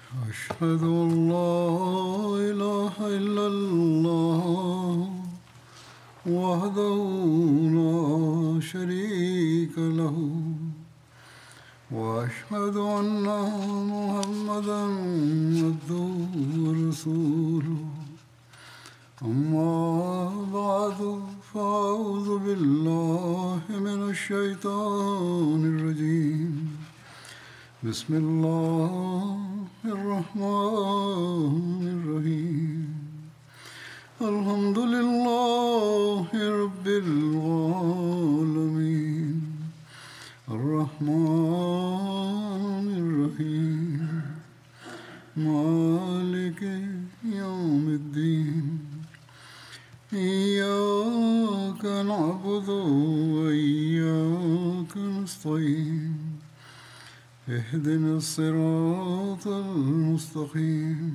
أشهد أن لا إله إلا الله وحده لا شريك له وأشهد أن محمدا عبده ورسوله أما بعد فأعوذ بالله من الشيطان الرجيم بسم الله الرحمن الرحيم الحمد لله رب العالمين الرحمن الرحيم مالك يوم الدين إياك نعبد وإياك نستعين اهدنا الصراط المستقيم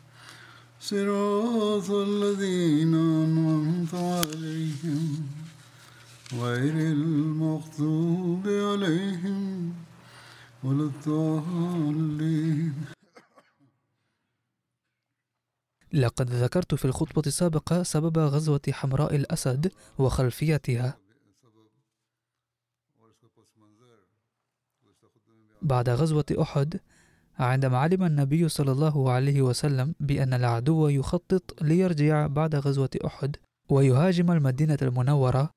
صراط الذين أنعمت عليهم غير المغضوب عليهم ولا الضالين. لقد ذكرت في الخطبة السابقة سبب غزوة حمراء الأسد وخلفيتها. بعد غزوة أحد، عندما علم النبي صلى الله عليه وسلم بأن العدو يخطط ليرجع بعد غزوة أحد ويهاجم المدينة المنورة،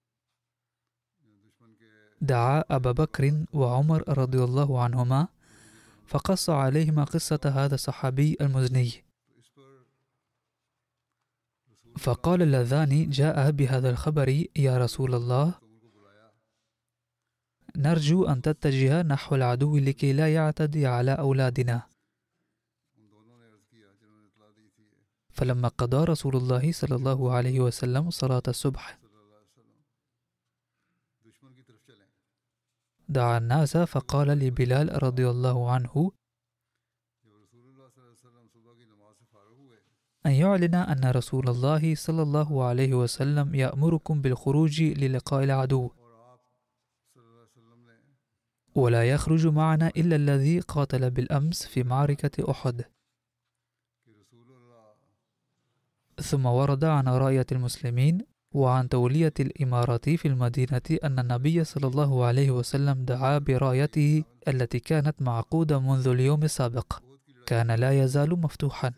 دعا أبا بكر وعمر رضي الله عنهما فقص عليهما قصة هذا الصحابي المزني. فقال اللذان جاء بهذا الخبر: يا رسول الله، نرجو أن تتجه نحو العدو لكي لا يعتدي على أولادنا. فلما قضى رسول الله صلى الله عليه وسلم صلاة الصبح، دعا الناس فقال لبلال رضي الله عنه أن يعلن أن رسول الله صلى الله عليه وسلم يأمركم بالخروج للقاء العدو، ولا يخرج معنا إلا الذي قاتل بالأمس في معركة أحد. ثم ورد عن راية المسلمين وعن تولية الإمارة في المدينة أن النبي صلى الله عليه وسلم دعا برايته التي كانت معقودة منذ اليوم السابق، كان لا يزال مفتوحا.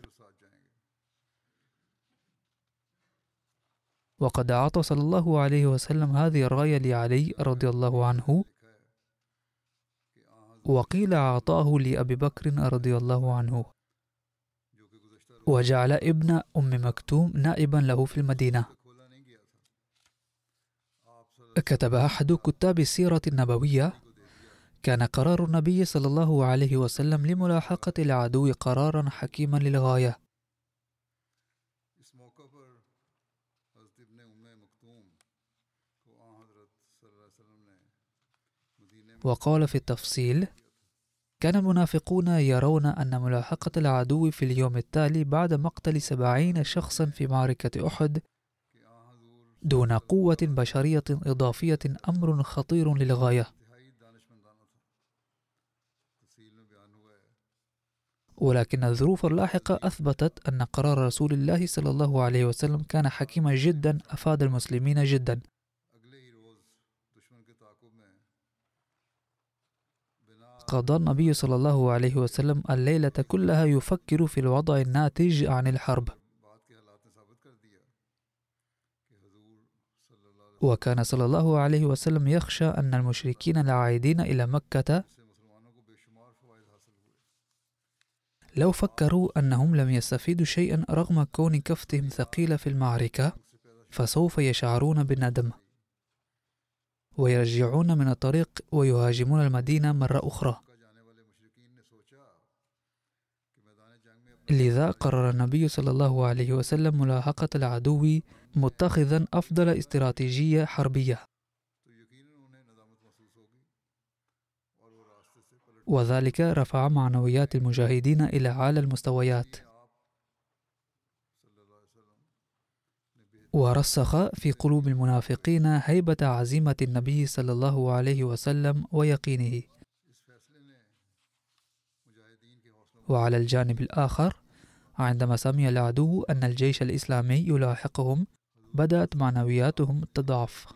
وقد أعطى صلى الله عليه وسلم هذه الراية لعلي رضي الله عنه، وقيل أعطاه لأبي بكر رضي الله عنه، وجعل ابن أم مكتوم نائبا له في المدينة. كتب أحد كتاب السيرة النبوية: كان قرار النبي صلى الله عليه وسلم لملاحقة العدو قرارا حكيما للغاية. وقال في التفصيل: كان المنافقون يرون أن ملاحقة العدو في اليوم التالي بعد مقتل 70 شخصا في معركة أحد دون قوة بشرية إضافية أمر خطير للغاية. ولكن الظروف اللاحقة أثبتت أن قرار رسول الله صلى الله عليه وسلم كان حكيما جدا، أفاد المسلمين جدا. قضى النبي صلى الله عليه وسلم الليلة كلها يفكر في الوضع الناتج عن الحرب، وكان صلى الله عليه وسلم يخشى أن المشركين العائدين إلى مكة لو فكروا أنهم لم يستفيدوا شيئا رغم كون كفتهم ثقيلة في المعركة، فسوف يشعرون بالندم ويرجعون من الطريق ويهاجمون المدينة مرة أخرى. لذا قرر النبي صلى الله عليه وسلم ملاحقة العدو متخذا أفضل استراتيجية حربية، وذلك رفع معنويات المجاهدين إلى أعلى المستويات، ورسخ في قلوب المنافقين هيبة عزيمة النبي صلى الله عليه وسلم ويقينه. وعلى الجانب الآخر عندما سمع العدو أن الجيش الإسلامي يلاحقهم بدأت معنوياتهم تضعف.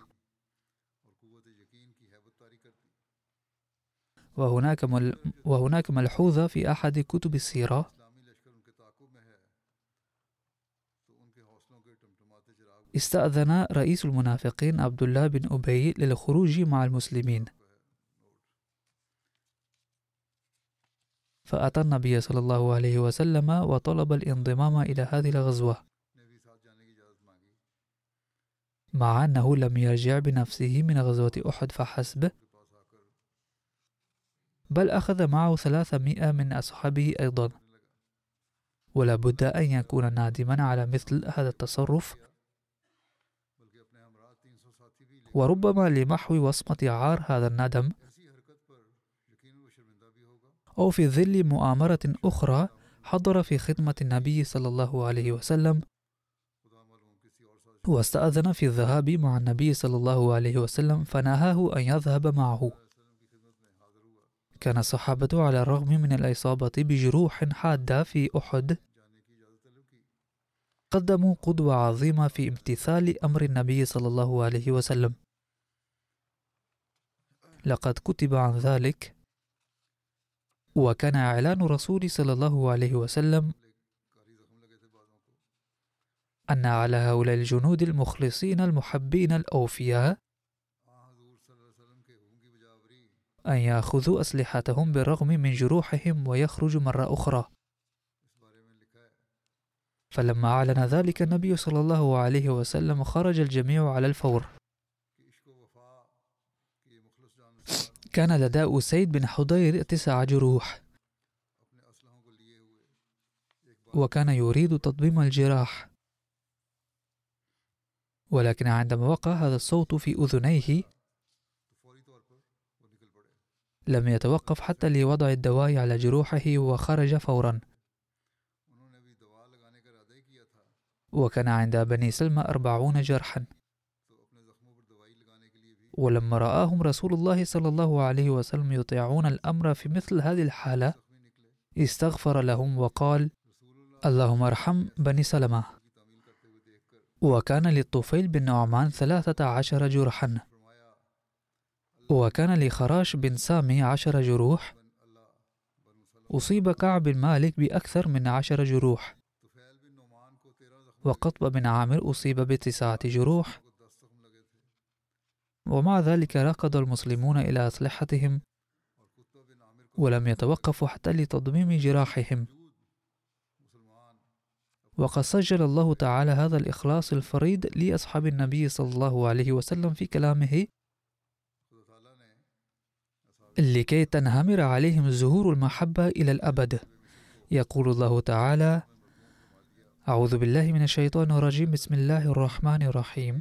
وهناك ملحوظة في أحد كتب السيرة: استأذن رئيس المنافقين عبد الله بن أبي للخروج مع المسلمين، فأتى النبي صلى الله عليه وسلم وطلب الانضمام إلى هذه الغزوة، مع أنه لم يرجع بنفسه من غزوة أحد فحسب، بل أخذ معه 300 من أصحابه أيضا، ولا بد أن يكون نادما على مثل هذا التصرف، وربما لمحو وصمة عار هذا الندم، أو في ظل مؤامرة أخرى حضر في خدمة النبي صلى الله عليه وسلم، واستأذن في الذهاب مع النبي صلى الله عليه وسلم فنهاه أن يذهب معه. كان الصحابة على الرغم من الإصابة بجروح حادة في أحد قدموا قدوة عظيمة في امتثال أمر النبي صلى الله عليه وسلم. لقد كتب عن ذلك: وكان إعلان رسول صلى الله عليه وسلم أن على هؤلاء الجنود المخلصين المحبين الأوفياء أن يأخذوا أسلحتهم بالرغم من جروحهم ويخرجوا مرة أخرى. فلما أعلن ذلك النبي صلى الله عليه وسلم خرج الجميع على الفور. كان لدى أسيد بن حضير 9 جروح، وكان يريد تطبيب الجراح، ولكن عندما وقع هذا الصوت في أذنيه لم يتوقف حتى لوضع الدواء على جروحه وخرج فورا. وكان عند بني سلمى 40 جرحا، ولما رآهم رسول الله صلى الله عليه وسلم يطيعون الأمر في مثل هذه الحالة استغفر لهم وقال: اللهم ارحم بني سلمة. وكان للطفيل بن نعمان 13 جرحا، وكان لخراش بن سامي 10 جروح، أصيب كعب بن مالك بأكثر من 10 جروح، وقطب بن عامر أصيب ب9 جروح. ومع ذلك ركض المسلمون إلى أسلحتهم ولم يتوقفوا حتى لتضميم جراحهم. وقد سجل الله تعالى هذا الإخلاص الفريد لأصحاب النبي صلى الله عليه وسلم في كلامه: لكي تنهمر عليهم زهور المحبة إلى الأبد. يقول الله تعالى: أعوذ بالله من الشيطان الرجيم، بسم الله الرحمن الرحيم.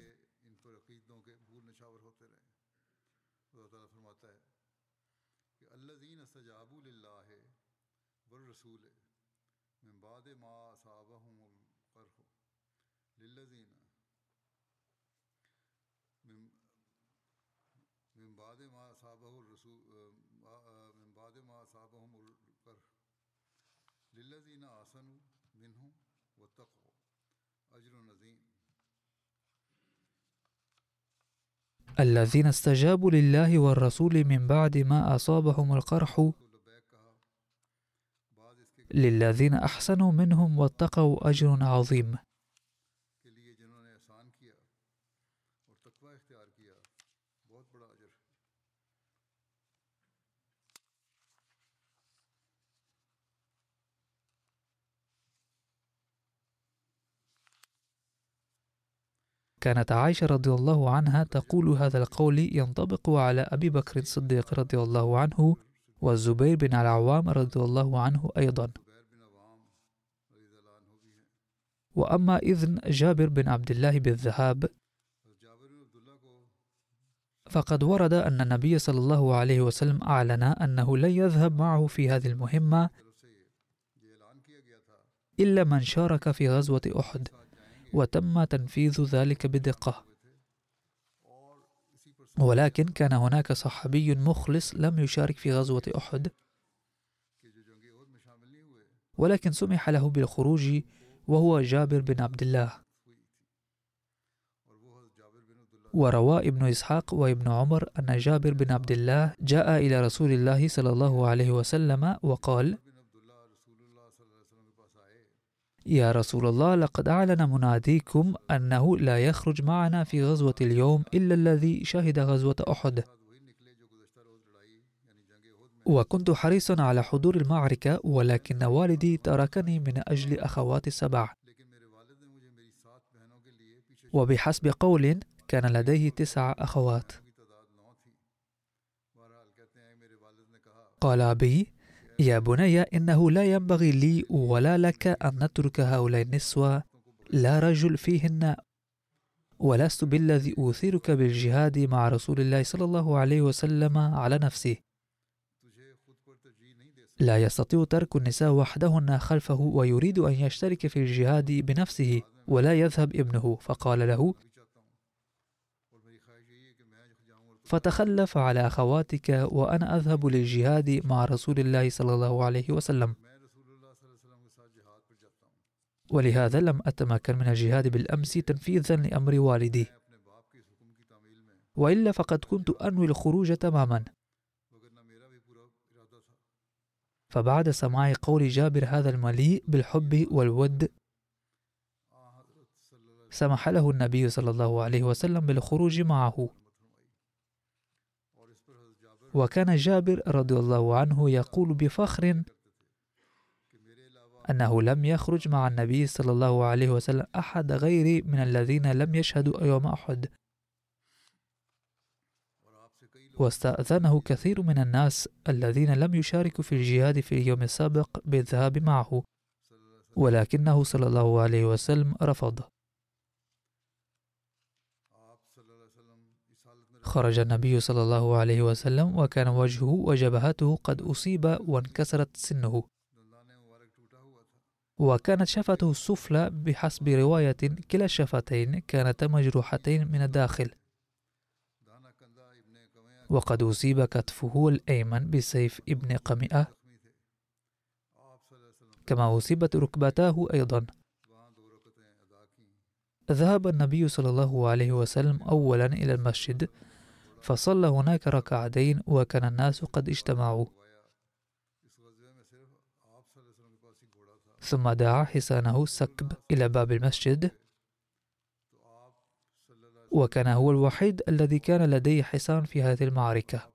الذين استجابوا لله والرسول من بعد ما أصابهم القرح للذين أحسنوا منهم واتقوا أجر عظيم. كانت عائشة رضي الله عنها تقول هذا القول ينطبق على أبي بكر الصديق رضي الله عنه والزبير بن العوام رضي الله عنه أيضا. وأما إذن جابر بن عبد الله بالذهاب فقد ورد أن النبي صلى الله عليه وسلم أعلن أنه لن يذهب معه في هذه المهمة إلا من شارك في غزوة أحد، وتم تنفيذ ذلك بدقة. ولكن كان هناك صحابي مخلص لم يشارك في غزوة أحد، ولكن سمح له بالخروج وهو جابر بن عبد الله. وروى ابن إسحاق وابن عمر أن جابر بن عبد الله جاء إلى رسول الله صلى الله عليه وسلم وقال: يا رسول الله، لقد أعلن مناديكم أنه لا يخرج معنا في غزوة اليوم إلا الذي شهد غزوة أحد، وكنت حريصا على حضور المعركة، ولكن والدي تركني من أجل أخواتي السبع. وبحسب قول كان لديه 9 أخوات. قال أبي: يا بني، إنه لا ينبغي لي ولا لك أن نترك هؤلاء النسوة، لا رجل فيهن، ولست بالذي أوثرك بالجهاد مع رسول الله صلى الله عليه وسلم على نفسه. لا يستطيع ترك النساء وحدهن خلفه، ويريد أن يشترك في الجهاد بنفسه ولا يذهب ابنه. فقال له: فتخلف على أخواتك وأنا أذهب للجهاد مع رسول الله صلى الله عليه وسلم. ولهذا لم أتمكن من الجهاد بالأمس تنفيذا لأمر والدي، وإلا فقد كنت أنوي الخروج تماما. فبعد سماع قول جابر هذا المليء بالحب والود، سمح له النبي صلى الله عليه وسلم بالخروج معه. وكان جابر رضي الله عنه يقول بفخر أنه لم يخرج مع النبي صلى الله عليه وسلم أحد غيري من الذين لم يشهدوا يوم أحد. واستأذنه كثير من الناس الذين لم يشاركوا في الجهاد في اليوم السابق بالذهاب معه، ولكنه صلى الله عليه وسلم رفض. خرج النبي صلى الله عليه وسلم وكان وجهه وجبهته قد أصيب وانكسرت سنه، وكانت شفته السفلى بحسب رواية كلا الشفتين كانتا مجروحتين من الداخل، وقد أصيب كتفه الأيمن بسيف ابن قمئة، كما أصيبت ركبتاه أيضا. ذهب النبي صلى الله عليه وسلم أولا إلى المسجد فصلى هناك ركعتين، وكان الناس قد اجتمعوا. ثم دعا حصانه سكب إلى باب المسجد، وكان هو الوحيد الذي كان لديه حصان في هذه المعركة.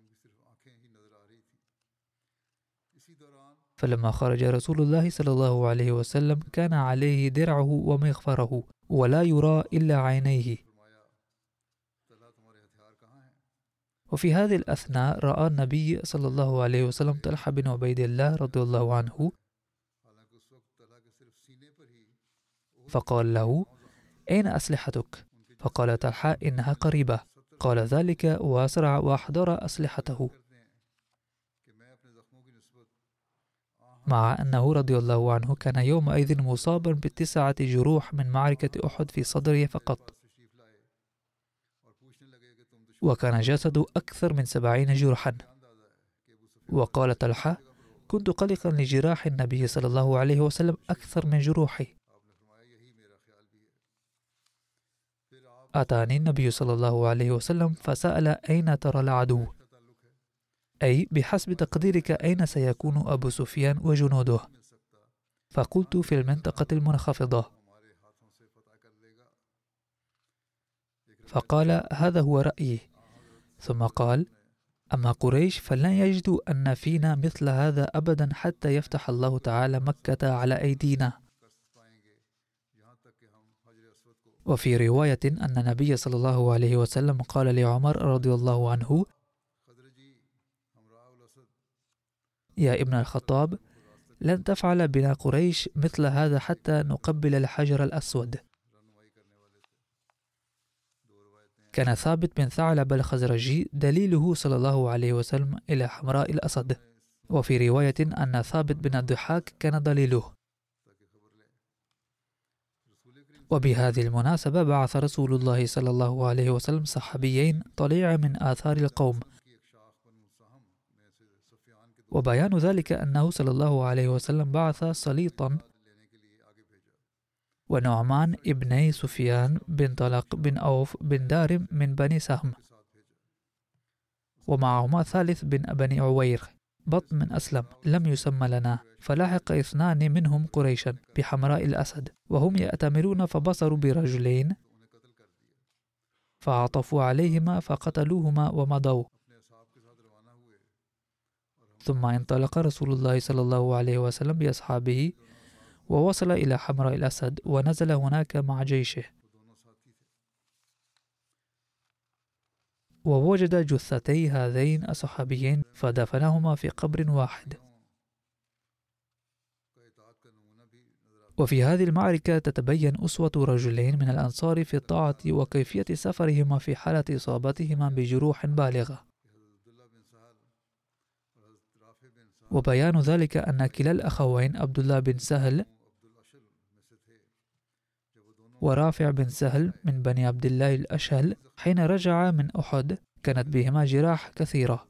فلما خرج رسول الله صلى الله عليه وسلم كان عليه درعه ومغفره، ولا يرى إلا عينيه. وفي هذه الأثناء رأى النبي صلى الله عليه وسلم طلحة بن عبيد الله رضي الله عنه، فقال له: أين أسلحتك؟ فقال طلحة: إنها قريبة. قال ذلك وأسرع وأحضر أسلحته، مع أنه رضي الله عنه كان يومئذ مصابا ب9 جروح من معركة أحد في صدره فقط، وكان جسده أكثر من 70 جرحا. وقال طلحة: كنت قلقا لجراح النبي صلى الله عليه وسلم أكثر من جروحي. أتاني النبي صلى الله عليه وسلم فسأل: أين ترى العدو؟ أي بحسب تقديرك أين سيكون أبو سفيان وجنوده؟ فقلت: في المنطقة المنخفضة. فقال: هذا هو رأيي. ثم قال: أما قريش فلن يجدوا أن فينا مثل هذا أبدا حتى يفتح الله تعالى مكة على أيدينا. وفي رواية أن النبي صلى الله عليه وسلم قال لعمر رضي الله عنه: يا ابن الخطاب، لن تفعل بنا قريش مثل هذا حتى نقبل الحجر الأسود. كان ثابت بن ثعلب الخزرجي دليله صلى الله عليه وسلم إلى حمراء الأسد. وفي رواية أن ثابت بن الضحاك كان دليله. وبهذه المناسبة بعث رسول الله صلى الله عليه وسلم صحابيين طليع من آثار القوم، وبيان ذلك أنه صلى الله عليه وسلم بعث سليطا ونعمان ابني سفيان بن طلق بن أوف بن دارم من بني سهم، ومعهما ثالث بن بني عوير بطن من أسلم لم يسمى لنا، فلاحق 2 منهم قريشا بحمراء الأسد وهم يأتمرون، فبصروا برجلين فعطفوا عليهما فقتلوهما ومضوا. ثم انطلق رسول الله صلى الله عليه وسلم بأصحابه ووصل إلى حمراء الأسد ونزل هناك مع جيشه، ووجد جثتي هذين الصحابيين فدفنهما في قبر واحد. وفي هذه المعركة تتبين أسوة رجلين من الأنصار في الطاعة وكيفية سفرهما في حالة إصابتهما بجروح بالغة، وبيان ذلك أن كلا الأخوين عبد الله بن سهل ورافع بن سهل من بني عبد الله الأشهل حين رجع من أحد كانت بهما جراح كثيرة،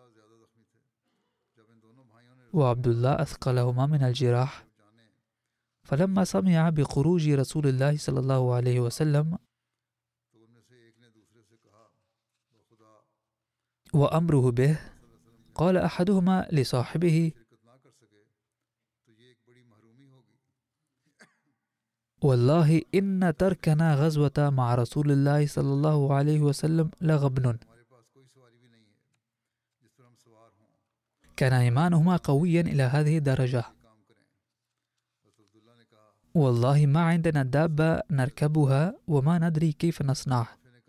وعبد الله أثقلهما من الجراح، فلما سمع بخروج رسول الله صلى الله عليه وسلم وأمره به، قال أحدهما لصاحبه: والله إن تركنا غزوة مع رسول الله صلى الله عليه وسلم لغبن. كان إيمانهما قويا إلى هذه الدرجة. والله ما عندنا دابة نركبها وما ندري كيف نصنع.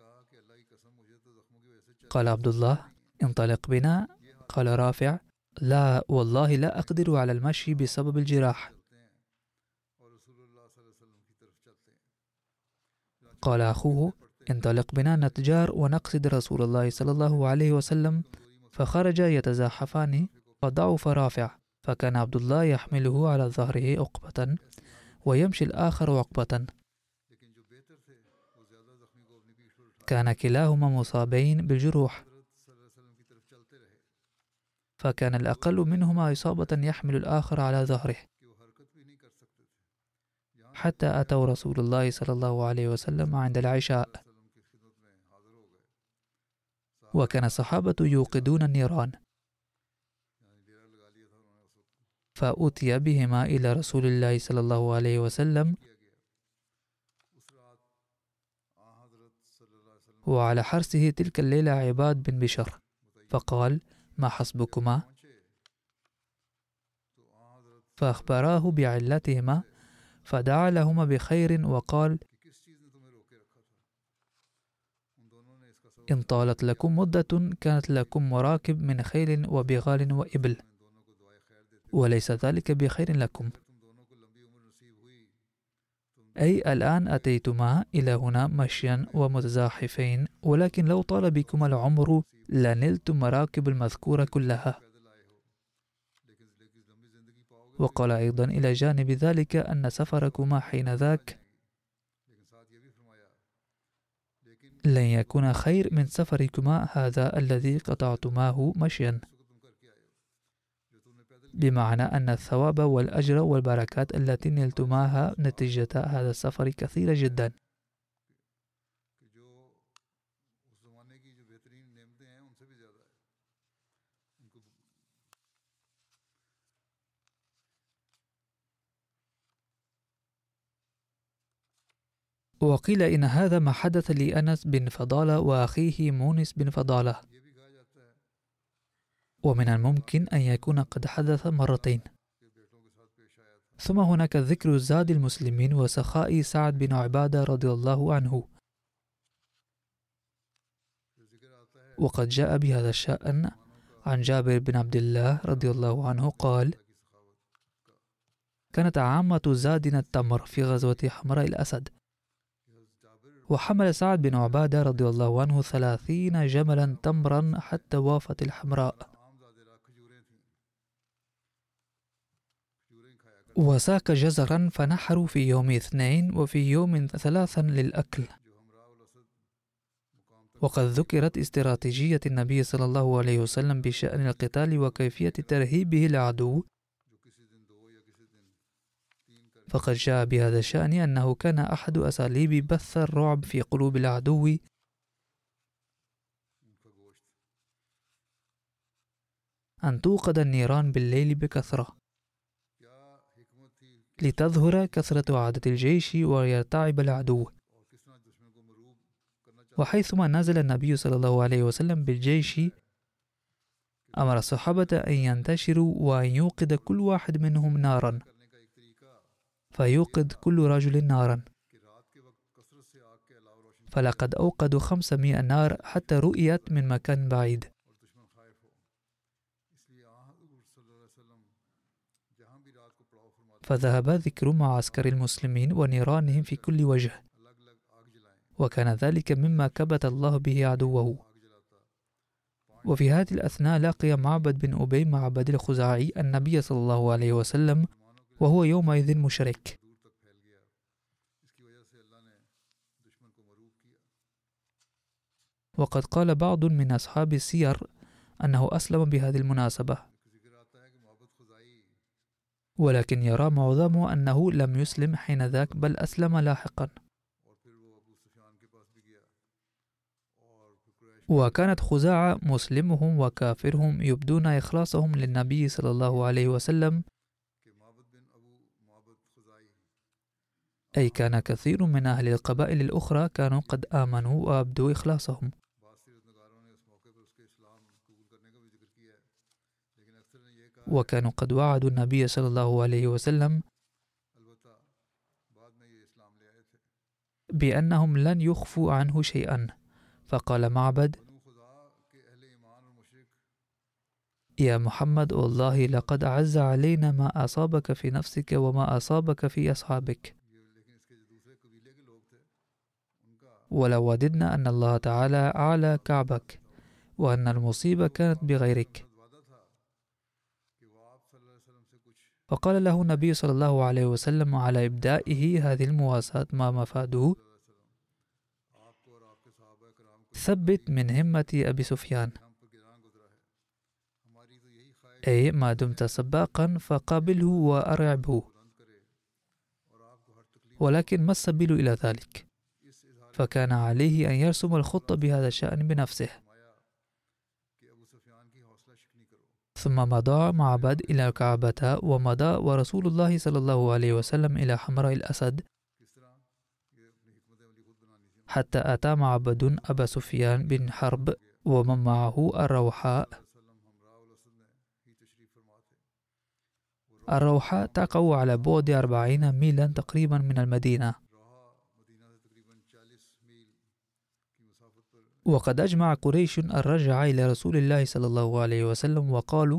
قال عبد الله: انطلق بنا. قال رافع: لا والله لا أقدر على المشي بسبب الجراح. قال أخوه: انطلق بنا نتجار ونقصد رسول الله صلى الله عليه وسلم. فخرج يتزاحفان، فضعف رافع، فكان عبد الله يحمله على ظهره عقبة ويمشي الآخر عقبة، كان كلاهما مصابين بالجروح، فكان الأقل منهما إصابة يحمل الآخر على ظهره، حتى أتوا رسول الله صلى الله عليه وسلم عند العشاء، وكان الصحابة يوقدون النيران، فأتي بهما إلى رسول الله صلى الله عليه وسلم، وعلى حرسه تلك الليلة عباد بن بشر، فقال: ما حسبكما؟ فأخبراه بعلتهما، فدعا لهما بخير وقال: إن طالت لكم مدة كانت لكم مراكب من خيل وبغال وإبل، وليس ذلك بخير لكم، أي الآن أتيتما إلى هنا مشيا ومتزاحفين، ولكن لو طال بكما العمر لنلتم مراكب المذكورة كلها. وقال أيضا إلى جانب ذلك أن سفركما حين ذاك لن يكون خير من سفركما هذا الذي قطعتماه مشيا، بمعنى أن الثواب والأجر والبركات التي نلتماها نتيجة هذا السفر كثيرة جدا. وقيل إن هذا ما حدث لأنس بن فضالة وأخيه مونس بن فضالة، ومن الممكن أن يكون قد حدث مرتين. ثم هناك ذكر زاد المسلمين وسخاء سعد بن عبادة رضي الله عنه، وقد جاء بهذا الشأن عن جابر بن عبد الله رضي الله عنه قال: كانت عامة زادنا التمر في غزوة حمراء الأسد، وحمل سعد بن عبادة رضي الله عنه 30 جملا تمرا حتى وافت الحمراء، وساق جزرا فنحروا في يوم 2 وفي يوم 3 للأكل، وقد ذكرت استراتيجية النبي صلى الله عليه وسلم بشأن القتال وكيفية ترهيبه العدو، فقد جاء بهذا الشأن أنه كان أحد أساليب بث الرعب في قلوب العدو أن توقد النيران بالليل بكثرة لتظهر كثرة عدد الجيش ويرتعب العدو. وحيثما نزل النبي صلى الله عليه وسلم بالجيش أمر الصحابة أن ينتشروا وأن يوقد كل واحد منهم نارا، فيوقد كل رجل نارا، فلقد أوقدوا 500 نار حتى رؤيت من مكان بعيد. فذهب ذكر معسكر المسلمين ونيرانهم في كل وجه، وكان ذلك مما كبت الله به عدوه. وفي هذه الأثناء لقي معبد بن أبي معبد الخزاعي النبي صلى الله عليه وسلم وهو يومئذ مشرك. وقد قال بعض من أصحاب السير أنه أسلم بهذه المناسبة، ولكن يرى معظمه أنه لم يسلم حينذاك بل أسلم لاحقا. وكانت خزاعة مسلمهم وكافرهم يبدون إخلاصهم للنبي صلى الله عليه وسلم، أي كان كثير من أهل القبائل الأخرى كانوا قد آمنوا وأبدوا إخلاصهم. وكانوا قد وعدوا النبي صلى الله عليه وسلم بأنهم لن يخفوا عنه شيئا. فقال معبد: يا محمد، والله لقد أعز علينا ما أصابك في نفسك وما أصابك في أصحابك، ولو وددنا أن الله تعالى أعلى كعبك وأن المصيبة كانت بغيرك. فقال له النبي صلى الله عليه وسلم على إبدائه هذه المواساة ما مفاده: ثبت من همة أبي سفيان، أي ما دمت سباقا فقابله وأرعبه، ولكن ما السبيل إلى ذلك؟ فكان عليه أن يرسم الخطة بهذا الشأن بنفسه. ثم مضى معبد إلى الكعبة، ومضى ورسول الله صلى الله عليه وسلم إلى حمراء الأسد، حتى أتى معبد أبا سفيان بن حرب ومن معه الروحاء. الروحاء تقع على بعد 40 ميلا تقريبا من المدينة. وقد أجمع قريش الرجع إلى رسول الله صلى الله عليه وسلم وقالوا: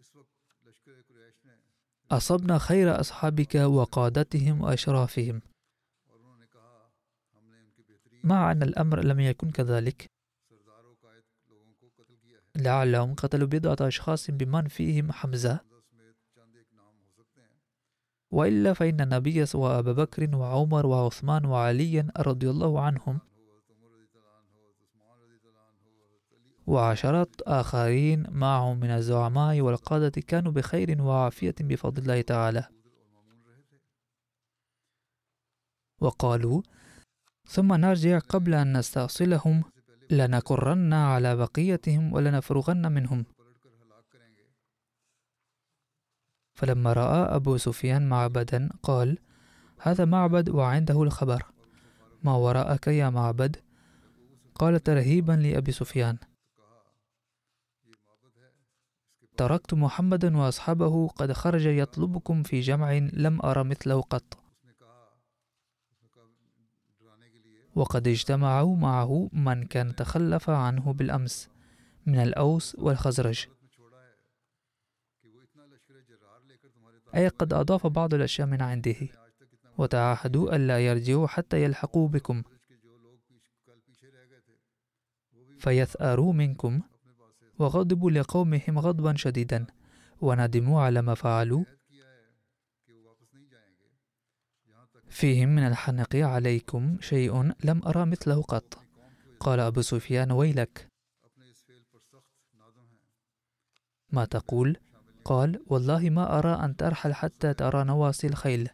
أصبنا خير أصحابك وقادتهم وأشرافهم. مع أن الأمر لم يكن كذلك، لعلهم قتلوا بضعة أشخاص بمن فيهم حمزة، وإلا فإن النبي وأبا بكر وعمر وعثمان وعلي رضي الله عنهم وعشرات آخرين معهم من الزعماء والقادة كانوا بخير وعافية بفضل الله تعالى. وقالوا: ثم نرجع قبل أن نستأصلهم، لنكرن على بقيتهم ولنفرغن منهم. فلما رأى أبو سفيان معبدا قال: هذا معبد وعنده الخبر، ما وراءك يا معبد؟ قال ترهيبا لأبي سفيان: تركت محمدا وأصحابه قد خرج يطلبكم في جمع لم أرى مثله قط، وقد اجتمعوا معه من كان تخلف عنه بالأمس من الأوس والخزرج، أي قد أضاف بعض الأشياء من عنده، وتعاهدوا ألا يرجعوا حتى يلحقوا بكم فيثأروا منكم، وغضبوا لقومهم غضبا شديدا وندموا على ما فعلوا فيهم من الحنق عليكم شيء لم أرى مثله قط، قال أبو سفيان: ويلك، ما تقول؟ قال: والله ما أرى أن ترحل حتى ترى نواصي الخيل.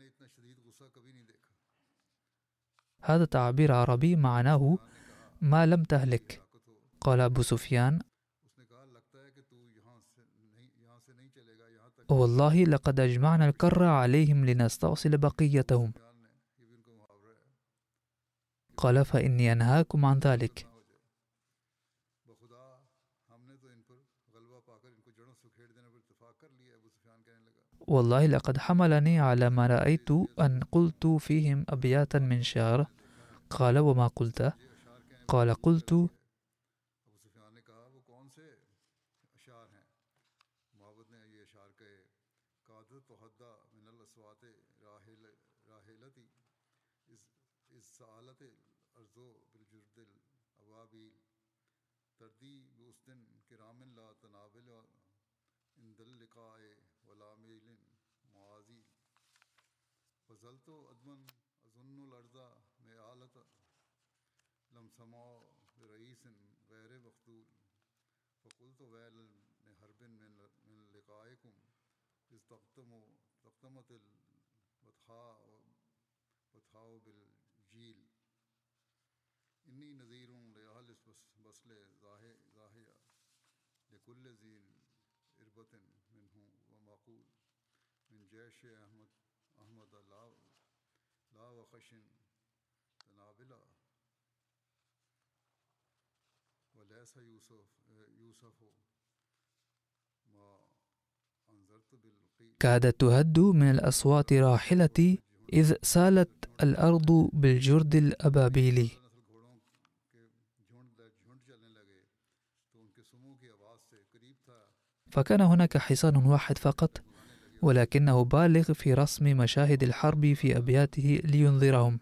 هذا تعبير عربي معناه ما لم تهلك. قال أبو سفيان: والله لقد أجمعنا الكر عليهم لنستأصل بقيتهم. قال: فإني أنهاكم عن ذلك. والله لقد حملني على ما رأيت أن قلت فيهم أبياتا من شعر. قال: وما قلت؟ قال: قلت: كادت تهد من الأصوات راحلتي إذ سالت الأرض بالجرد الأبابيلي. فكان هناك حصان واحد فقط، ولكنه بالغ في رسم مشاهد الحرب في أبياته لينذرهم.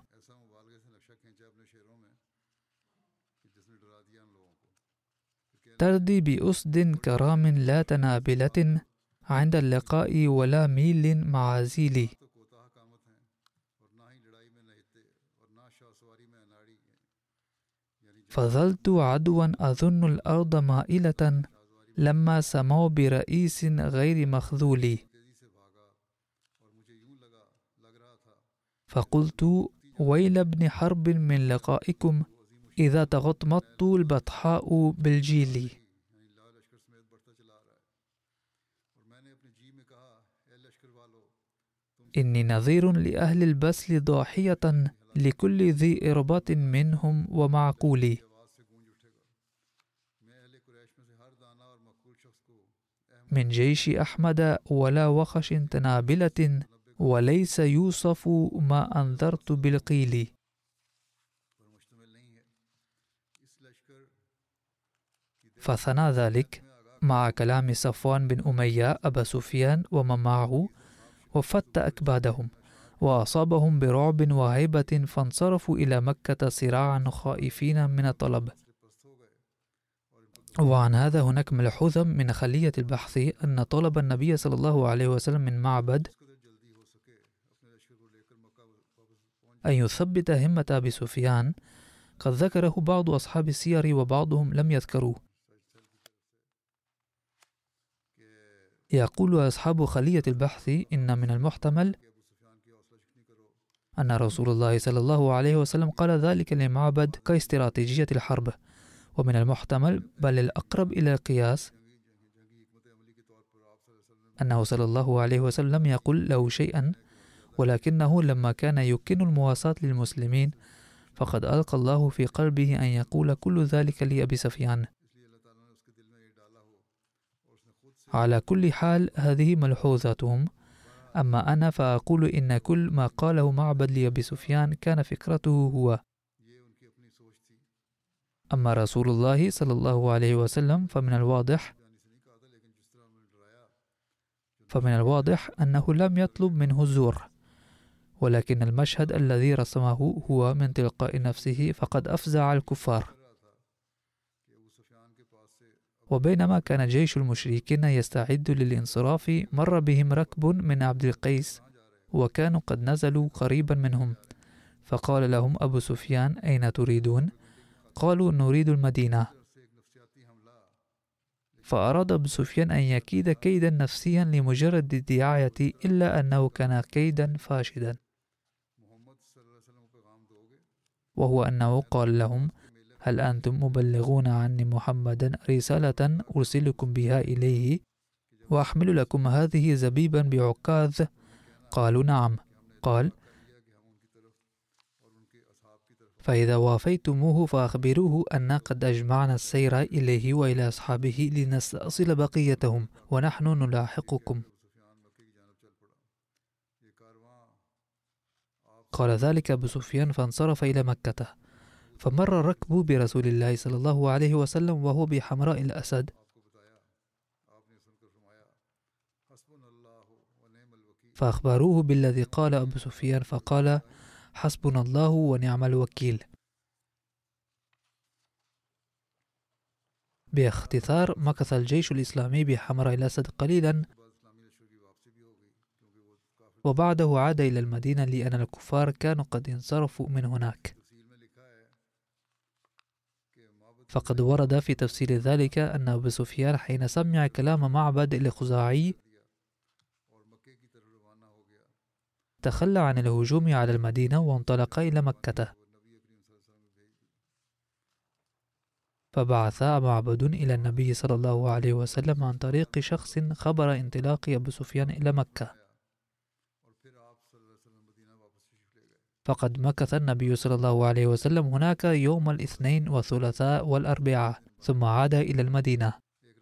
تردي بأسد كرام لا تنابلة عند اللقاء ولا ميل معازيل. فظلت عدوا أظن الأرض مائلة لما سموا برئيس غير مخذول. فقلت: ويل ابن حرب من لقائكم إذا تغطمطت البطحاء بالجيل. إني نظير لأهل البسل ضاحية لكل ذي إرباط منهم ومعقول. من جيش أحمد ولا وخش تنابلة وليس يوصف ما أنذرت بالقيل. فثنى ذلك مع كلام صفوان بن أمية أبا سفيان ومن معه، وفت أكبادهم وأصابهم برعب وهيبة، فانصرفوا إلى مكة صراعا خائفين من الطلب. وعن هذا هناك ملحوظة من خلية البحث أن طلب النبي صلى الله عليه وسلم من معبد أن يثبت همة أبي سفيان قد ذكره بعض أصحاب السير وبعضهم لم يذكروه. يقول أصحاب خلية البحث: إن من المحتمل أن رسول الله صلى الله عليه وسلم قال ذلك لمعبد كاستراتيجية الحرب، ومن المحتمل بل الأقرب إلى القياس أنه صلى الله عليه وسلم لم يقل له شيئا، ولكنه لما كان يمكن المواساة للمسلمين فقد ألقى الله في قلبه أن يقول كل ذلك لأبي سفيان. على كل حال هذه ملحوظاتهم. أما أنا فأقول إن كل ما قاله معبد لأبي سفيان كان فكرته هو. أما رسول الله صلى الله عليه وسلم فمن الواضح أنه لم يطلب منه الزور، ولكن المشهد الذي رسمه هو من تلقاء نفسه فقد أفزع الكفار. وبينما كان جيش المشركين يستعد للانصراف مر بهم ركب من عبد القيس وكانوا قد نزلوا قريبا منهم، فقال لهم أبو سفيان: أين تريدون؟ قالوا نريد المدينة. فأراد أبو سفيان أن يكيد كيدا نفسيا لمجرد الدعاية، إلا أنه كان كيدا فاشدا، وهو أنه قال لهم: هل أنتم مبلغون عني محمدا رسالة أرسلكم بها إليه وأحمل لكم هذه زبيبا بعكاظ؟ قالوا نعم. قال: فإذا وافيتموه فأخبروه أن قد أجمعنا السير إليه وإلى أصحابه لنستأصل بقيتهم ونحن نلاحقكم. قال ذلك أبو سفيان فانصرف إلى مكة. فمر الركب برسول الله صلى الله عليه وسلم وهو بحمراء الأسد، فأخبروه بالذي قال أبو سفيان، فقال: حسبنا الله ونعم الوكيل. باختصار، مكث الجيش الإسلامي بحمراء الأسد قليلا، وبعده عاد إلى المدينة لأن الكفار كانوا قد انصرفوا من هناك. فقد ورد في تفسير ذلك أن أبو سفيان حين سمع كلام معبد الخزاعي تخلى عن الهجوم على المدينة وانطلق إلى مكة. فبعث معبد إلى النبي صلى الله عليه وسلم عن طريق شخص خبر انطلاق أبو سفيان إلى مكة. فقد مكث النبي صلى الله عليه وسلم هناك يوم الاثنين والثلاثاء والأربعاء، ثم عاد إلى المدينة.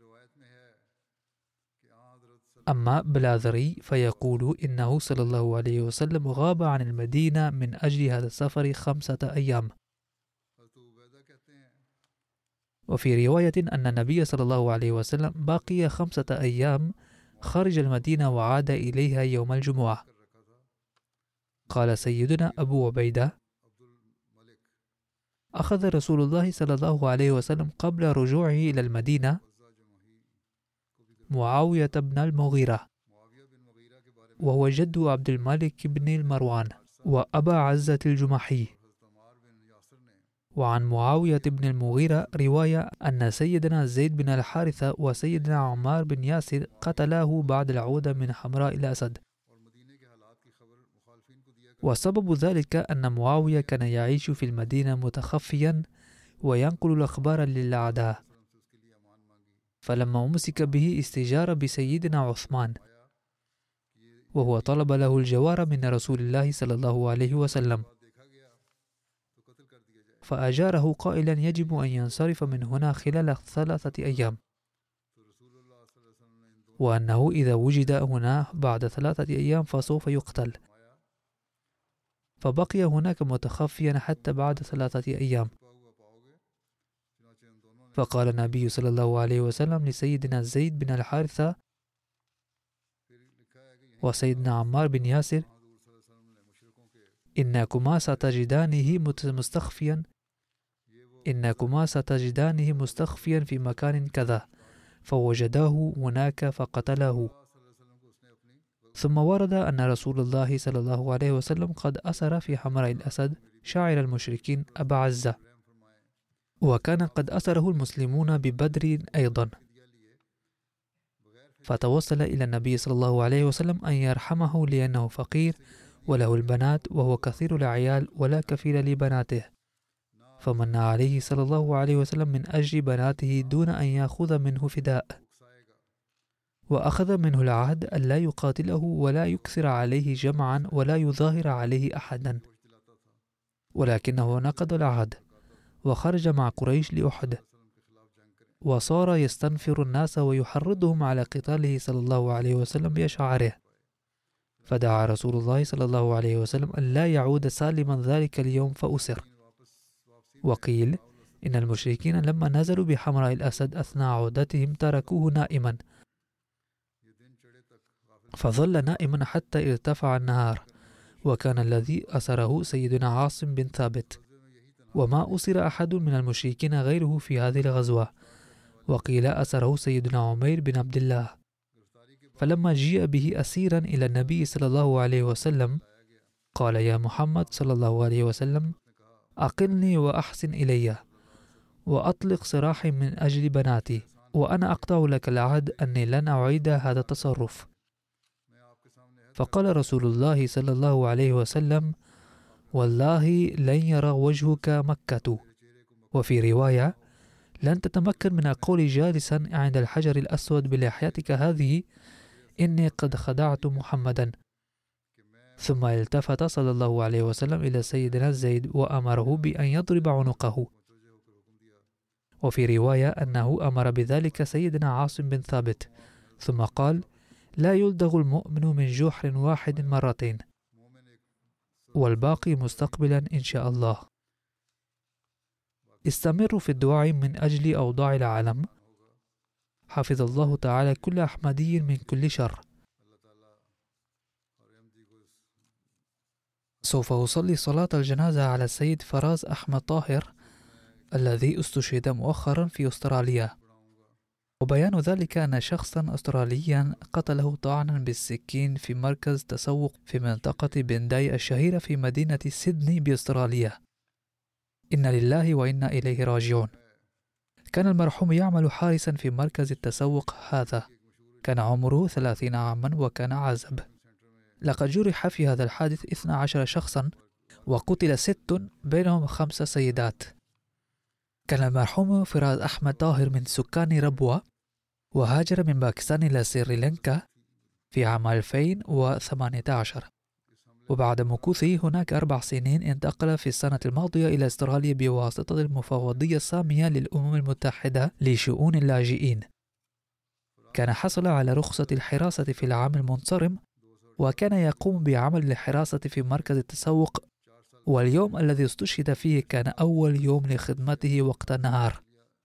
أما بلاذري فيقول إنه صلى الله عليه وسلم غاب عن المدينة من أجل هذا السفر 5 أيام. وفي رواية أن النبي صلى الله عليه وسلم بقي 5 أيام خارج المدينة وعاد إليها يوم الجمعة. قال سيدنا أبو عبيدة: أخذ رسول الله صلى الله عليه وسلم قبل رجوعه إلى المدينة معاوية بن المغيرة، وهو جد عبد الملك بن المروان وأبا عزة الجمحي. وعن معاوية بن المغيرة رواية أن سيدنا زيد بن الحارثة وسيدنا عمار بن ياسر قتلاه بعد العودة من حمراء الأسد. وسبب ذلك أن معاوية كان يعيش في المدينة متخفيا وينقل الأخبار للأعداء، فلما أمسك به استجار بسيدنا عثمان، وهو طلب له الجوار من رسول الله صلى الله عليه وسلم، فأجاره قائلا يجب أن ينصرف من هنا خلال 3 أيام، وأنه إذا وجد هنا بعد 3 أيام فسوف يقتل. فبقي هناك متخفيا حتى بعد 3 أيام. فقال النبي صلى الله عليه وسلم لسيدنا زيد بن الحارثة وسيدنا عمار بن ياسر: إنكما ستجدانه مستخفيا في مكان كذا، فوجداه هناك فقتله. ثم ورد أن رسول الله صلى الله عليه وسلم قد أسر في حمراء الأسد شاعر المشركين أبا عزة، وكان قد أسره المسلمون ببدر أيضا. فتوصل إلى النبي صلى الله عليه وسلم أن يرحمه لأنه فقير وله البنات وهو كثير العيال ولا كفيل لبناته، فمن عليه صلى الله عليه وسلم من أجل بناته دون أن يأخذ منه فداء، وأخذ منه العهد ألا يقاتله ولا يكثر عليه جمعا ولا يظاهر عليه أحدا، ولكنه نقض العهد وخرج مع قريش لأحد، وصار يستنفر الناس ويحرضهم على قتاله صلى الله عليه وسلم بأشعاره. فدعا رسول الله صلى الله عليه وسلم أن لا يعود سالما ذلك اليوم فأسر. وقيل إن المشركين لما نزلوا بحمراء الأسد أثناء عودتهم تركوه نائما، فظل نائما حتى ارتفع النهار، وكان الذي أسره سيدنا عاصم بن ثابت، وما أسر أحد من المشركين غيره في هذه الغزوة. وقيل أسره سيدنا عمير بن عبد الله. فلما جيء به أسيرا إلى النبي صلى الله عليه وسلم قال: يا محمد صلى الله عليه وسلم، أقلني وأحسن إلي. وأطلق سراحي من أجل بناتي، وأنا أقطع لك العهد أني لن أعيد هذا التصرف. فقال رسول الله صلى الله عليه وسلم: والله لن يرى وجهك مكة. وفي رواية: لن تتمكن من القول جالسا عند الحجر الأسود بلحيتك هذه، إني قد خدعت محمدا. ثم التفت صلى الله عليه وسلم إلى سيدنا زيد وأمره بأن يضرب عنقه. وفي رواية أنه أمر بذلك سيدنا عاصم بن ثابت، ثم قال: لا يلدغ المؤمن من جحر واحد مرتين، والباقي مستقبلا إن شاء الله. استمروا في الدعاء من أجل أوضاع العالم. حفظ الله تعالى كل أحمدي من كل شر. سوف أصلي صلاة الجنازة على السيد فراز أحمد طاهر الذي استشهد مؤخرا في أستراليا. وبيان ذلك أن شخصا أستراليا قتله طعنا بالسكين في مركز تسوق في منطقة بنداي الشهيرة في مدينة سيدني بأستراليا. إنا لله وإنا إليه راجعون. كان المرحوم يعمل حارسا في مركز التسوق هذا. كان عمره 30 عاما وكان عازب. لقد جرح في هذا الحادث 12 شخصا وقتل 6 بينهم 5 سيدات. كان المرحوم فراز أحمد طاهر من سكان ربوة، وهاجر من باكستان إلى سريلانكا في عام 2018، وبعد مكوثه هناك 4 سنين انتقل في السنة الماضية إلى أستراليا بواسطة المفوضية السامية للأمم المتحدة لشؤون اللاجئين. كان حصل على رخصة الحراسة في العام المنصرم، وكان يقوم بعمل الحراسة في مركز التسوق، واليوم الذي استشهد فيه كان أول يوم لخدمته وقت النهار.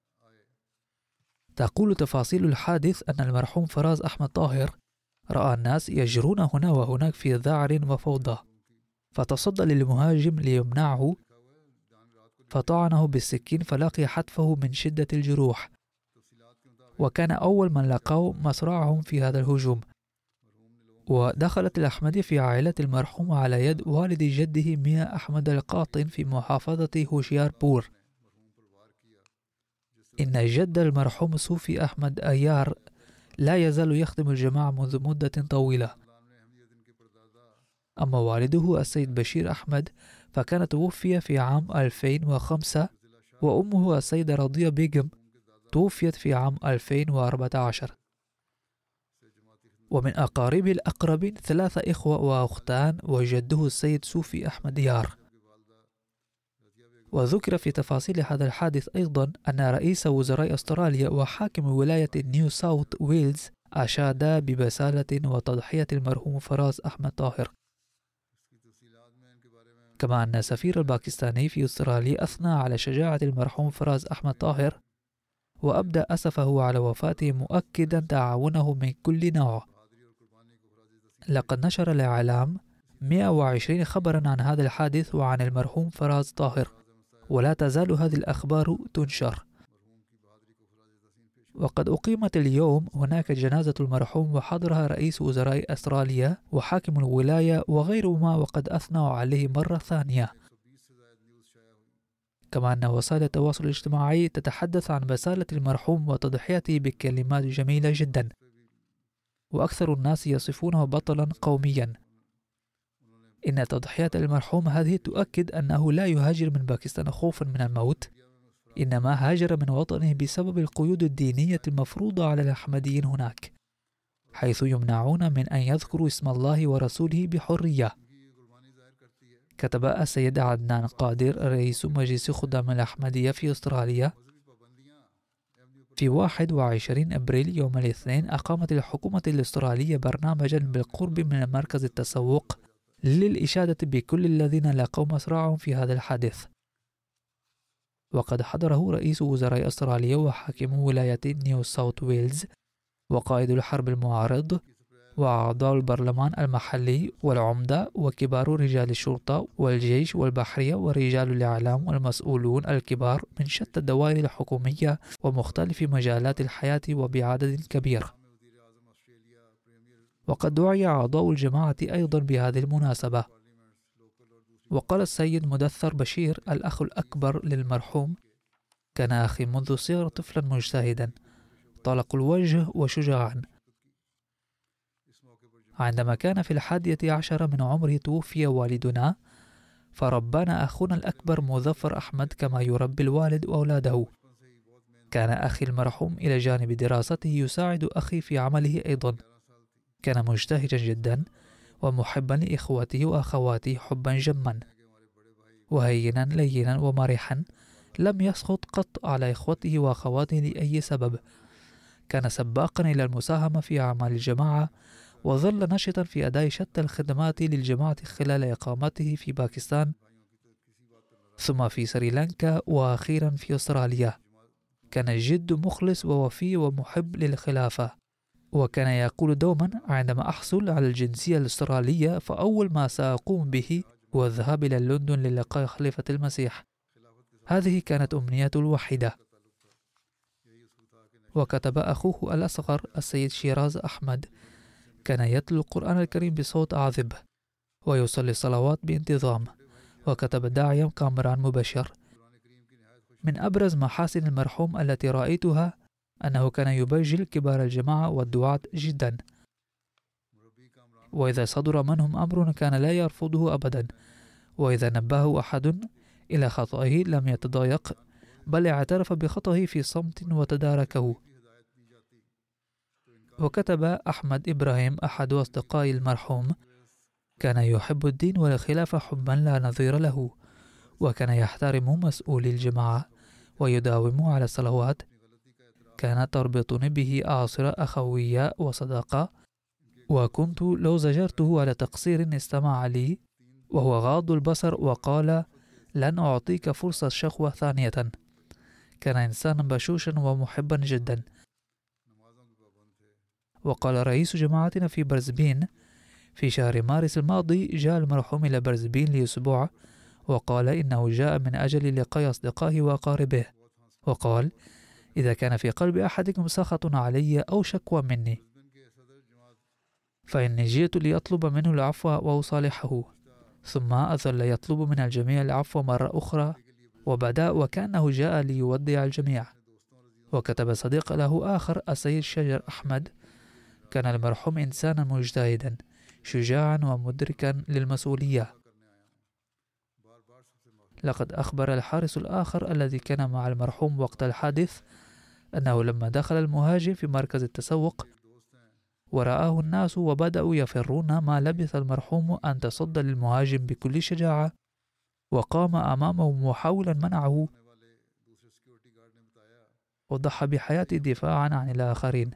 تقول تفاصيل الحادث أن المرحوم فراز أحمد طاهر رأى الناس يجرون هنا وهناك في ذعر وفوضى، فتصدى للمهاجم ليمنعه، فطعنه بالسكين فلقي حتفه من شدة الجروح، وكان أول من لقوا مصرعهم في هذا الهجوم. ودخلت الأحمدية في عائلة المرحوم على يد والد جده ميا أحمد القاطن في محافظة هوشيار بور. إن جد المرحوم صوفي أحمد أيار لا يزال يخدم الجماعة منذ مدة طويلة. أما والده السيد بشير أحمد فكان توفي في عام 2005، وأمه السيدة رضية بيغم توفيت في عام 2014. ومن أقاربه الأقربين 3 إخوة وأختان وجده السيد صوفي أحمد يار. وذكر في تفاصيل هذا الحادث أيضا أن رئيس وزراء أستراليا وحاكم ولاية نيو ساوث ويلز أشادا ببسالة وتضحية المرحوم فراز أحمد طاهر. كما أن السفير الباكستاني في أستراليا أثنى على شجاعة المرحوم فراز أحمد طاهر، وأبدى أسفه على وفاته مؤكدا تعاونه من كل نوع. لقد نشر الإعلام 120 خبرا عن هذا الحادث وعن المرحوم فراز طاهر، ولا تزال هذه الأخبار تنشر. وقد أقيمت اليوم هناك جنازة المرحوم وحضرها رئيس وزراء أستراليا وحاكم الولاية وغيرهما، وقد أثنوا عليه مرة ثانية. كما أن وسائل التواصل الاجتماعي تتحدث عن بسالة المرحوم وتضحيته بكلمات جميلة جدا، وأكثر الناس يصفونه بطلا قوميا. إن تضحية المرحوم هذه تؤكد أنه لا يهاجر من باكستان خوفا من الموت، إنما هاجر من وطنه بسبب القيود الدينية المفروضة على الأحمديين هناك، حيث يمنعون من أن يذكروا اسم الله ورسوله بحرية. كتب السيد عدنان قادر رئيس مجلس خدام الأحمدية في أستراليا: في 21 أبريل يوم الاثنين أقامت الحكومة الأسترالية برنامجا بالقرب من مركز التسوق للإشادة بكل الذين لقوا مصرعهم في هذا الحادث. وقد حضره رئيس وزراء أستراليا وحاكم ولاية نيو ساوث ويلز وقائد الحرب المعارض وأعضاء البرلمان المحلي والعمدة وكبار رجال الشرطة والجيش والبحرية ورجال الإعلام والمسؤولون الكبار من شتى الدوائر الحكومية ومختلف مجالات الحياة وبعدد كبير. وقد دعي أعضاء الجماعة أيضا بهذه المناسبة. وقال السيد مدثر بشير الأخ الأكبر للمرحوم: كان أخي منذ الصغر طفلا مجتهدا طلق الوجه وشجاعا. عندما كان في 11 من عمره توفي والدنا، فربانا أخونا الأكبر مظفر أحمد كما يربي الوالد أولاده. كان أخي المرحوم إلى جانب دراسته يساعد أخي في عمله أيضا. كان مجتهدا جدا ومحبا لإخوته وأخواته حبا جما، وهينا لينا ومرحا، لم يسخط قط على إخوته وأخواته لأي سبب. كان سباقا إلى المساهمة في أعمال الجماعة، وظل نشطا في أداء شتى الخدمات للجماعة خلال إقامته في باكستان، ثم في سريلانكا، وأخيرا في أستراليا. كان جد مخلص ووفي ومحب للخلافة، وكان يقول دوما: عندما أحصل على الجنسية الأسترالية فأول ما سأقوم به هو الذهاب إلى لندن للقاء خليفة المسيح. هذه كانت أمنيته الوحيدة. وكتب أخوه الأصغر السيد شيراز أحمد: كان يتلو القرآن الكريم بصوت عذب ويصلي الصلوات بانتظام. وكتب داعيا كامران مبشر: من أبرز محاسن المرحوم التي رأيتها أنه كان يبجل كبار الجماعة والدعاة جدا، وإذا صدر منهم أمر كان لا يرفضه أبدا، وإذا نبهه أحد إلى خطئه لم يتضايق، بل اعترف بخطئه في صمت وتداركه. وكتب أحمد إبراهيم أحد أصدقاء المرحوم: كان يحب الدين والخلافة حبا لا نظير له، وكان يحترم مسؤولي الجماعة ويداوم على الصلوات. كانت تربطني به أعصرة أخوية وصداقة، وكنت لو زجرته على تقصير استمع لي وهو غاض البصر وقال: لن أعطيك فرصة شكوى ثانية. كان إنسانا بشوشا ومحبا جدا. وقال رئيس جماعتنا في برزبين: في شهر مارس الماضي جاء المرحوم إلى برزبين لأسبوع، وقال إنه جاء من أجل لقاء أصدقائه وأقاربه، وقال: إذا كان في قلب أحدكم سخط علي أو شكوى مني فإني جئت لأطلب منه العفو وأصالحه. ثم أظل يطلب من الجميع العفو مرة أخرى، وبدأ وكأنه جاء ليودع الجميع. وكتب صديق له آخر السيد شجر أحمد: كان المرحوم إنسانا مجتهدا شجاعا ومدركا للمسؤولية. لقد أخبر الحارس الآخر الذي كان مع المرحوم وقت الحادث أنه لما دخل المهاجم في مركز التسوق ورآه الناس وبدأوا يفرون، ما لبث المرحوم أن تصدى للمهاجم بكل شجاعة وقام أمامه محاولا منعه، وضحى بحياته دفاعا عن الآخرين.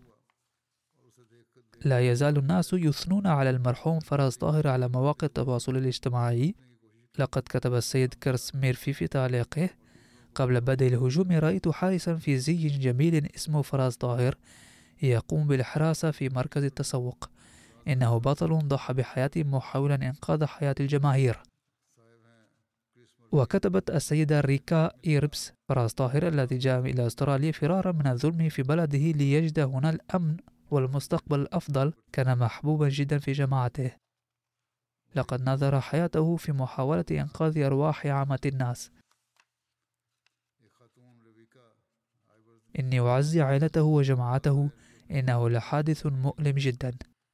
لا يزال الناس يثنون على المرحوم فراس طاهر على مواقع التواصل الاجتماعي. لقد كتب السيد كرس ميرفي في تعليقه: قبل بدء الهجوم رأيت حارسا في زي جميل اسمه فراس طاهر يقوم بالحراسة في مركز التسوق. إنه بطل ضحى بحياته محاولا إنقاذ حياة الجماهير. وكتبت السيدة ريكا إيربس: فراس طاهر الذي جاء إلى أستراليا فرارا من الظلم في بلده ليجد هنا الأمن والمستقبل الأفضل، كان محبوبا جدا في جماعته. لقد نذر حياته في محاولة إنقاذ أرواح عامة الناس. إني أعزي عائلته وجماعته، إنه لحادث مؤلم جدا.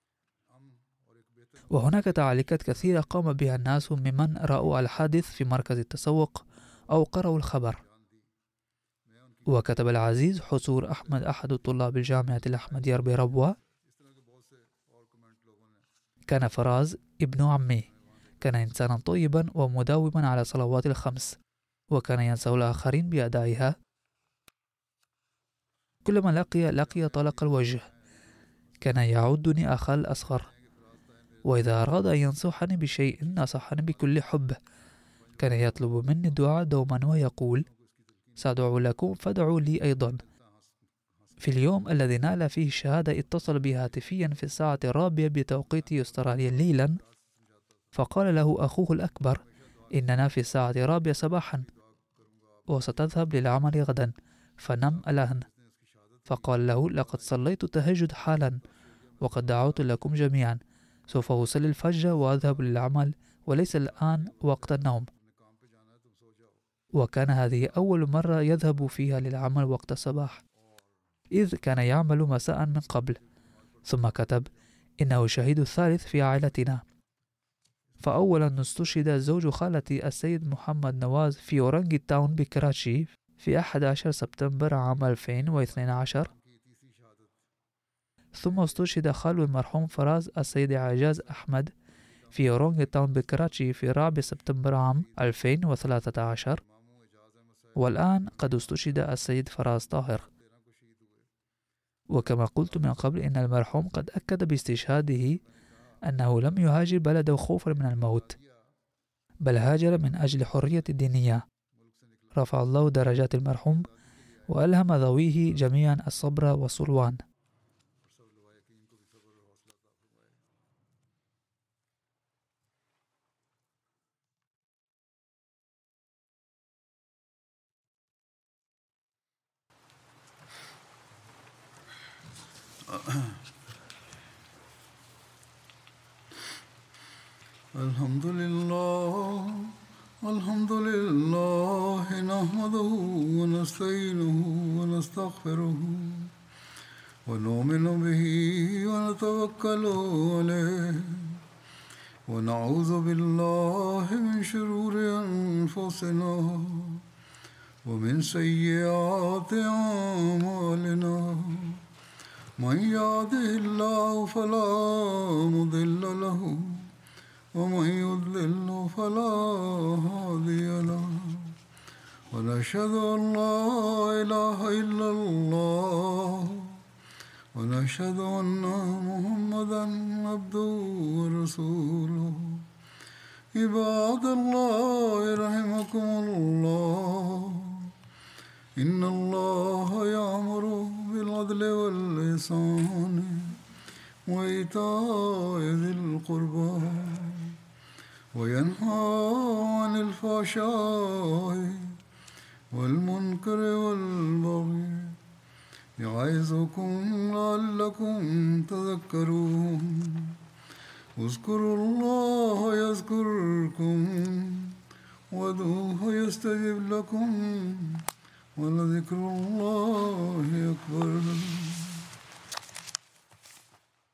وهناك تعليقات كثيرة قام بها الناس ممن رأوا الحادث في مركز التسوق أو قرأوا الخبر. وكتب العزيز حصور أحمد أحد طلاب الجامعة الأحمدية بربوة: كان فراز ابن عمي، كان إنسانا طيبا ومداوما على صلوات الخمس، وكان ينصح الآخرين بأدائها. كلما لقي طلق الوجه. كان يعدني أخا الأصغر، وإذا أراد أن ينصحني بشيء نصحني بكل حب. كان يطلب مني الدعاء دوما ويقول: سأدعو لكم فادعوا لي أيضا. في اليوم الذي نال فيه الشهادة اتصل بي هاتفيا في الساعة 4 بتوقيت أستراليا ليلا، فقال له أخوه الأكبر: إننا في الساعة 4 صباحا وستذهب للعمل غدا، فنم الآن. فقال له: لقد صليت التهجد حالا وقد دعوت لكم جميعا، سوف أصلي الفجر وأذهب للعمل وليس الآن وقت النوم. وكان هذه أول مرة يذهب فيها للعمل وقت الصباح، إذ كان يعمل مساء من قبل. ثم كتب: إنه شهيد الثالث في عائلتنا. فأولا استشهد زوج خالتي السيد محمد نواز في أورانجي تاون بكراتشي في 11 سبتمبر عام 2012. ثم استشهد خال المرحوم فراز السيد عجاز أحمد في أورانجي تاون بكراتشي في 4 سبتمبر عام 2013. والآن قد استشهد السيد فراز طاهر. وكما قلت من قبل إن المرحوم قد أكد باستشهاده أنه لم يهاجر بلده خوفا من الموت، بل هاجر من أجل حرية الدينية. رفع الله درجات المرحوم وألهم ذويه جميعا الصبر والصلوان. الحمد لله نحمده ونستعينه ونستغفره ونؤمن به ونتوكل عليه ونعوذ بالله من شرور أنفسنا ومن سيئات أعمالنا. من يهده الله فلا مضل له ومن يضلل فلا هادي له. ونشهد أن لا إله إلا الله ونشهد أن محمدا عبده ورسوله. عباد الله رحمكم الله، إن الله يأمر بالعدل والإحسان وإيتاء ذي القربى وينهى عن الفحشاء والمنكر والبغي يعظكم لعلكم تذكرون. اذكروا الله يذكركم وادعوه يستجب لكم ولذكر الله أكبر.